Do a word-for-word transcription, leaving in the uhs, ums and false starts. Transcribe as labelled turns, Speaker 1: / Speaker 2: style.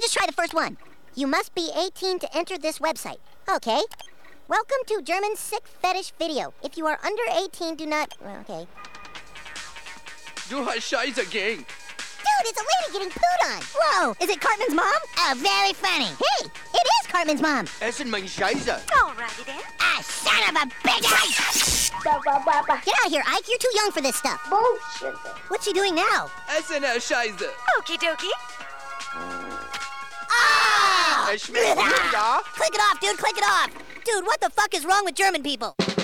Speaker 1: just try the first one. You must be eighteen to enter this website. Okay. Welcome to German Sick Fetish Video. If you are under eighteen, do not... Well, okay.
Speaker 2: Du hast Scheiße, Gang.
Speaker 1: Dude, it's a lady getting pooed on. Whoa, is it Cartman's mom? Oh, very funny. Hey, it is Cartman's mom.
Speaker 2: Essen mein Scheiße.
Speaker 3: Alrighty then.
Speaker 1: Ah, son of a bitch! Get out of here, Ike. You're too young for this stuff.
Speaker 4: Bullshit.
Speaker 1: What's she doing now?
Speaker 2: Essen der Scheiße.
Speaker 3: Okie dokie.
Speaker 1: Ah!
Speaker 2: Es schmeckt gut, ja?
Speaker 1: Click it off, dude. Click it off. Dude, what the fuck is wrong with German people?